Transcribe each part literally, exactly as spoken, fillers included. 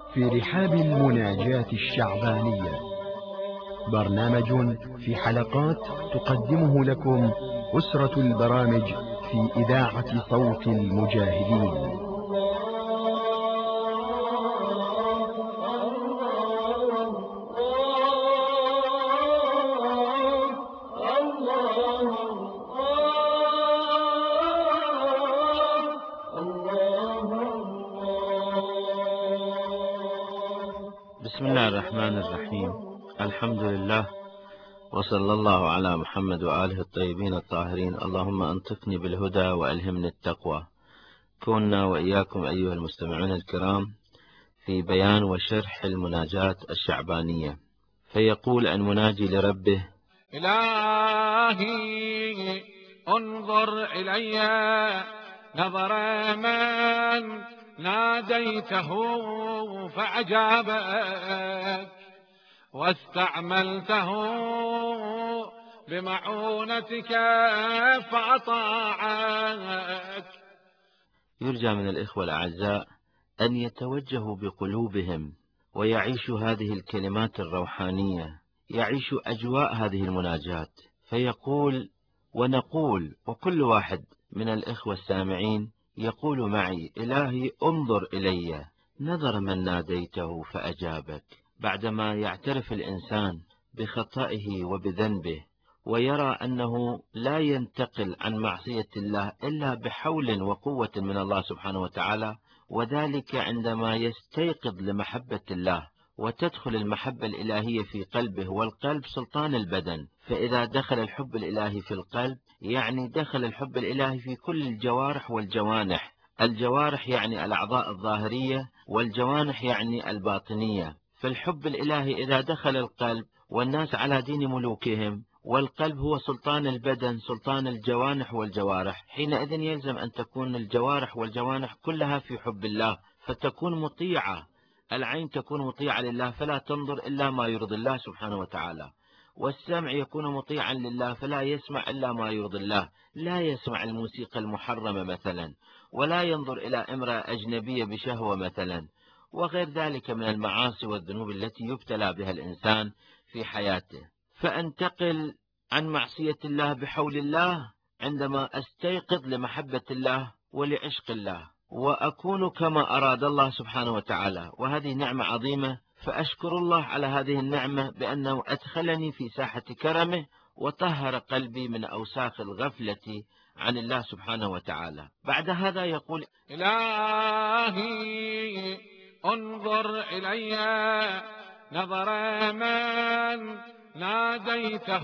في رحاب المناجاة الشعبانية، برنامج في حلقات تقدمه لكم أسرة البرامج في إذاعة صوت المجاهدين. بسم الله الرحمن الرحيم. الحمد لله، وصلى الله على محمد وآله الطيبين الطاهرين. اللهم أنطقني بالهدى وألهمني التقوى. كنا وإياكم أيها المستمعون الكرام في بيان وشرح المناجاة الشعبانية. فيقول المناجي لربه: إلهي انظر إلي نظر من ناديته فأجابك، واستعملته بمعونتك فأطاعك. يرجى من الإخوة الأعزاء أن يتوجهوا بقلوبهم ويعيشوا هذه الكلمات الروحانية، يعيشوا أجواء هذه المناجاة. فيقول ونقول، وكل واحد من الإخوة السامعين يقول معي: إلهي انظر إلي نظر من ناديته فأجابك. بعدما يعترف الإنسان بخطئه وبذنبه ويرى أنه لا ينتقل عن معصية الله إلا بحول وقوة من الله سبحانه وتعالى، وذلك عندما يستيقظ لمحبة الله وتدخل المحبة الإلهية في قلبه، والقلب سلطان البدن. فإذا دخل الحب الإلهي في القلب يعني دخل الحب الإلهي في كل الجوارح والجوانح. الجوارح يعني الأعضاء الظاهرية، والجوانح يعني الباطنية. فالحب الإلهي إذا دخل القلب والناس على دين ملوكهم، والقلب هو سلطان البدن سلطان الجوانح والجوارح، حينئذ يلزم أن تكون الجوارح والجوانح كلها في حب الله، فتكون مطيعة. العين تكون مطيعة لله فلا تنظر إلا ما يرضي الله سبحانه وتعالى، والسمع يكون مطيعا لله فلا يسمع إلا ما يرضي الله، لا يسمع الموسيقى المحرمة مثلا، ولا ينظر إلى امرأة أجنبية بشهوة مثلا، وغير ذلك من المعاصي والذنوب التي يبتلى بها الإنسان في حياته. فأنتقل عن معصية الله بحول الله عندما أستيقظ لمحبة الله ولعشق الله، وأكون كما أراد الله سبحانه وتعالى، وهذه نعمة عظيمة. فأشكر الله على هذه النعمة بأنه أدخلني في ساحة كرمه وطهر قلبي من أوساخ الغفلة عن الله سبحانه وتعالى. بعد هذا يقول: إلهي انظر إلي نظر من ناديته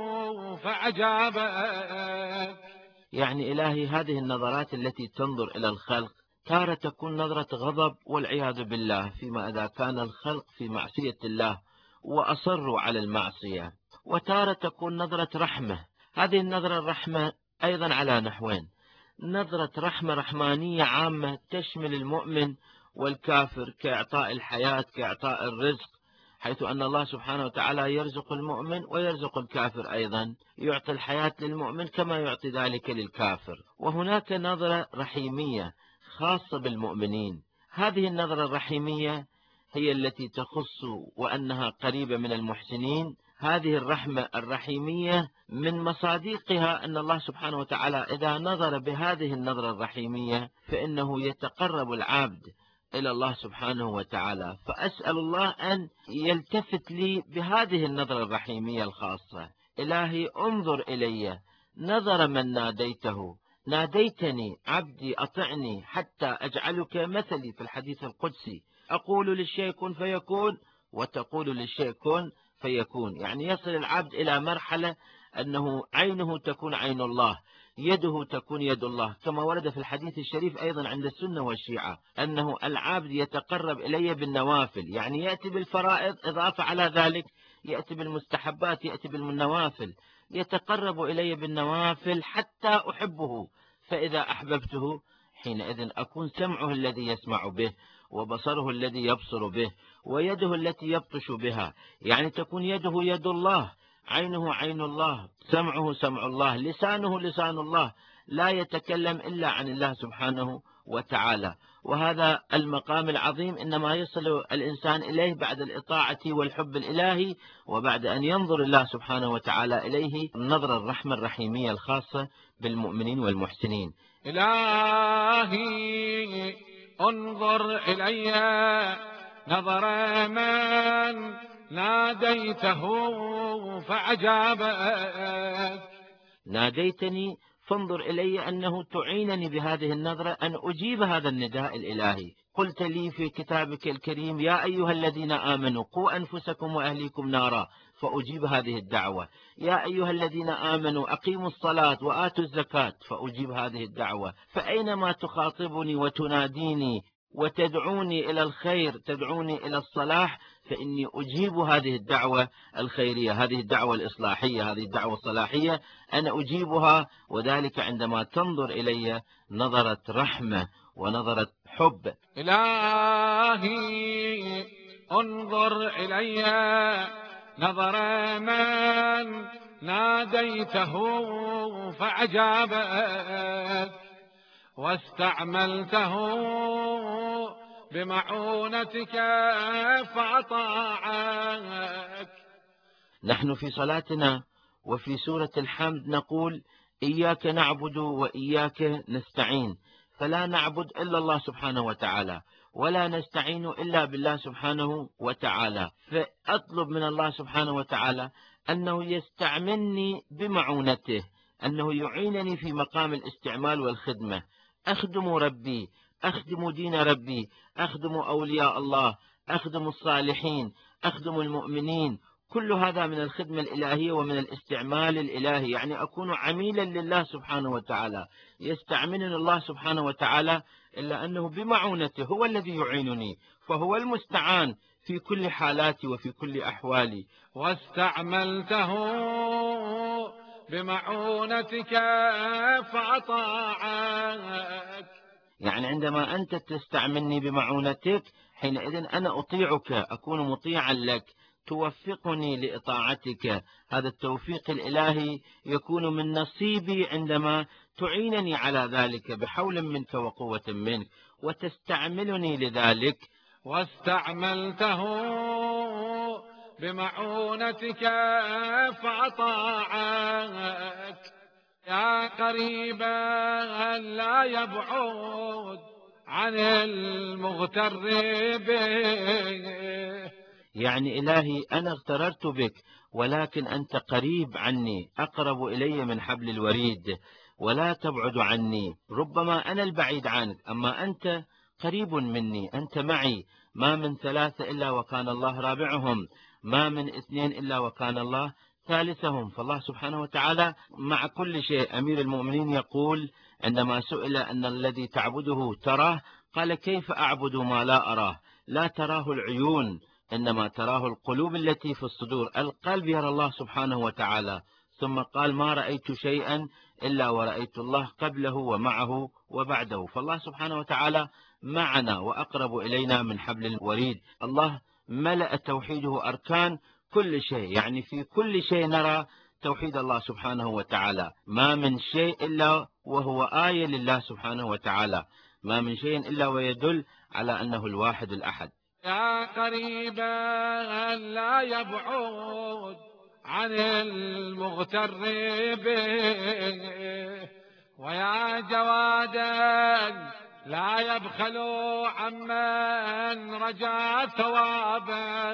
فأجابك. يعني إلهي هذه النظرات التي تنظر إلى الخلق تارة تكون نظرة غضب والعياذ بالله، فيما إذا كان الخلق في معصية الله وأصروا على المعصية، وتارة تكون نظرة رحمة. هذه النظرة الرحمة أيضا على نحوين: نظرة رحمة رحمانية عامة تشمل المؤمن والكافر، كإعطاء الحياة كإعطاء الرزق، حيث أن الله سبحانه وتعالى يرزق المؤمن ويرزق الكافر أيضا، يعطي الحياة للمؤمن كما يعطي ذلك للكافر. وهناك نظرة رحيمية خاصة بالمؤمنين. هذه النظرة الرحيمية هي التي تخص وأنها قريبة من المحسنين. هذه الرحمة الرحيمية من مصادقها أن الله سبحانه وتعالى إذا نظر بهذه النظرة الرحيمية فإنه يتقرب العبد إلى الله سبحانه وتعالى. فأسأل الله أن يلتفت لي بهذه النظرة الرحيمية الخاصة: إلهي انظر إلي نظر من ناديته، ناديتني عبدي أطعني حتى أجعلك مثلي. في الحديث القدسي: أقول للشيء كن فيكون وتقول للشيء كن فيكون. يعني يصل العبد إلى مرحلة أنه عينه تكون عين الله، يده تكون يد الله، كما ورد في الحديث الشريف أيضا عند السنة والشيعة أنه العبد يتقرب إلي بالنوافل، يعني يأتي بالفرائض، إضافة على ذلك يأتي بالمستحبات، يأتي بالنوافل، يتقرب إلي بالنوافل حتى أحبه. فإذا أحببته حينئذ أكون سمعه الذي يسمع به، وبصره الذي يبصر به، ويده التي يبطش بها. يعني تكون يده يد الله، عينه عين الله، سمعه سمع الله، لسانه لسان الله، لا يتكلم إلا عن الله سبحانه وتعالى. وهذا المقام العظيم إنما يصل الإنسان إليه بعد الإطاعة والحب الإلهي، وبعد أن ينظر الله سبحانه وتعالى إليه نظر الرحمة الرحيمية الخاصة بالمؤمنين والمحسنين. إلهي انظر إلي نظر من ناديته فأجابك. ناديتني فانظر إلي أنه تعينني بهذه النظرة أن أجيب هذا النداء الإلهي. قلت لي في كتابك الكريم: يا أيها الذين آمنوا قوا أنفسكم وأهليكم نارا، فأجيب هذه الدعوة. يا أيها الذين آمنوا أقيموا الصلاة وآتوا الزكاة، فأجيب هذه الدعوة. فأينما تخاطبني وتناديني وتدعوني إلى الخير، تدعوني إلى الصلاح، فإني أجيب هذه الدعوة الخيرية، هذه الدعوة الإصلاحية، هذه الدعوة الصلاحية، أنا أجيبها. وذلك عندما تنظر إلي نظرة رحمة ونظرة حب. إلهي انظر إلي نظر من ناديته فأجابك، واستعملته بمعونتك فأطاعك. نحن في صلاتنا وفي سورة الحمد نقول: إياك نعبد وإياك نستعين، فلا نعبد إلا الله سبحانه وتعالى، ولا نستعين إلا بالله سبحانه وتعالى. فأطلب من الله سبحانه وتعالى أنه يستعملني بمعونته، أنه يعينني في مقام الاستعمال والخدمة. أخدم ربي، أخدم دين ربي، أخدم أولياء الله، أخدم الصالحين، أخدم المؤمنين. كل هذا من الخدمة الإلهية ومن الاستعمال الإلهي، يعني أكون عميلا لله سبحانه وتعالى. يستعملني الله سبحانه وتعالى، إلا أنه بمعونته هو الذي يعينني، فهو المستعان في كل حالاتي وفي كل أحوالي. واستعملته بمعونتك فأطاعك. يعني عندما أنت تستعملني بمعونتك، حينئذ أنا أطيعك، أكون مطيعا لك، توفقني لإطاعتك. هذا التوفيق الإلهي يكون من نصيبي عندما تعينني على ذلك بحول منك وقوة منك وتستعملني لذلك. واستعملته بمعونتك فأطاعك، يا قريبا لا يبعد عن المغتر به. يعني إلهي أنا اغتررت بك، ولكن أنت قريب عني، أقرب إلي من حبل الوريد، ولا تبعد عني. ربما أنا البعيد عنك، أما أنت قريب مني، أنت معي. ما من ثلاثة إلا وكان الله رابعهم، ما من اثنين إلا وكان الله ثالثهم. فالله سبحانه وتعالى مع كل شيء. أمير المؤمنين يقول عندما سئل أن الذي تعبده تراه، قال: كيف أعبد ما لا أراه؟ لا تراه العيون، إنما تراه القلوب التي في الصدور. القلب يرى الله سبحانه وتعالى. ثم قال: ما رأيت شيئا إلا ورأيت الله قبله ومعه وبعده. فالله سبحانه وتعالى معنا وأقرب إلينا من حبل الوريد. الله ملأ توحيده أركان كل شيء، يعني في كل شيء نرى توحيد الله سبحانه وتعالى. ما من شيء إلا وهو آية لله سبحانه وتعالى، ما من شيء إلا ويدل على أنه الواحد الأحد. يا قريبا لا يبعد عن المغتر به، ويا جوادا لا يبخل عمن رجا ثوابه.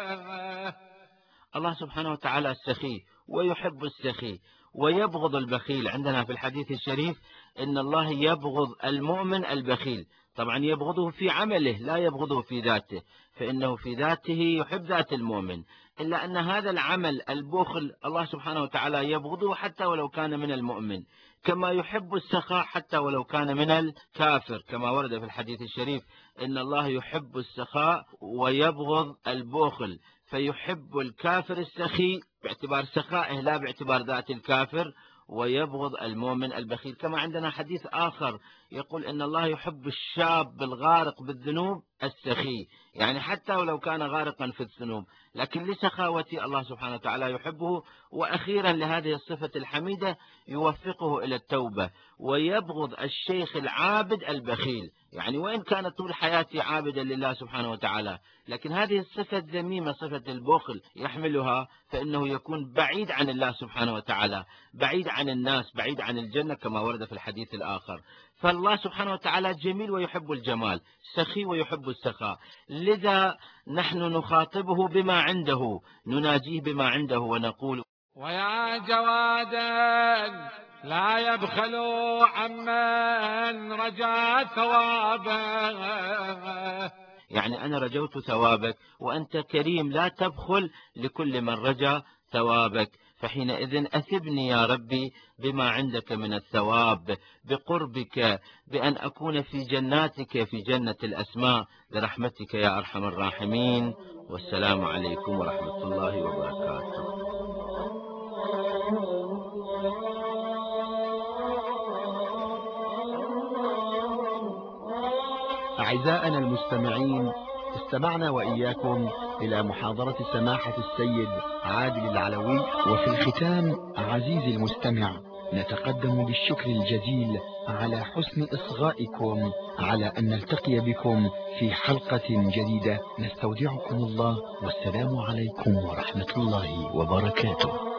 الله سبحانه وتعالى السخي ويحب السخي ويبغض البخيل. عندنا في الحديث الشريف إن الله يبغض المؤمن البخيل. طبعا يبغضه في عمله، لا يبغضه في ذاته، فإنه في ذاته يحب ذات المؤمن. إلا أن هذا العمل البخل الله سبحانه وتعالى يبغضه حتى ولو كان من المؤمن، كما يحب السخاء حتى ولو كان من الكافر، كما ورد في الحديث الشريف إن الله يحب السخاء ويبغض البخل، فيحب الكافر السخي باعتبار سخائه لا باعتبار ذات الكافر، ويبغض المؤمن البخيل. كما عندنا حديث آخر يقول إن الله يحب الشاب الغارق بالذنوب السخي، يعني حتى ولو كان غارقا في الذنوب لكن لسخاوته الله سبحانه وتعالى يحبه، وأخيرا لهذه الصفة الحميدة يوفقه إلى التوبة، ويبغض الشيخ العابد البخيل، يعني وإن كان طول حياتي عابدا لله سبحانه وتعالى لكن هذه الصفة الذميمة صفة البخل يحملها، فإنه يكون بعيد عن الله سبحانه وتعالى، بعيد عن الناس، بعيد عن الجنة كما ورد في الحديث الآخر. فالله سبحانه وتعالى جميل ويحب الجمال، سخي ويحب السخاء، لذا نحن نخاطبه بما عنده، نناجيه بما عنده ونقول: ويا جوادا لا يبخل عمن رجا ثوابه. يعني أنا رجوت ثوابك وأنت كريم لا تبخل لكل من رجا ثوابك، فحينئذ أثبني يا ربي بما عندك من الثواب، بقربك، بأن أكون في جناتك في جنة الأسماء برحمتك يا أرحم الراحمين. والسلام عليكم ورحمة الله وبركاته. أعزائنا المستمعين، استمعنا وإياكم إلى محاضرة سماحة السيد عادل العلوي. وفي الختام عزيزي المستمع، نتقدم بالشكر الجزيل على حسن إصغائكم على أن نلتقي بكم في حلقة جديدة. نستودعكم الله، والسلام عليكم ورحمة الله وبركاته.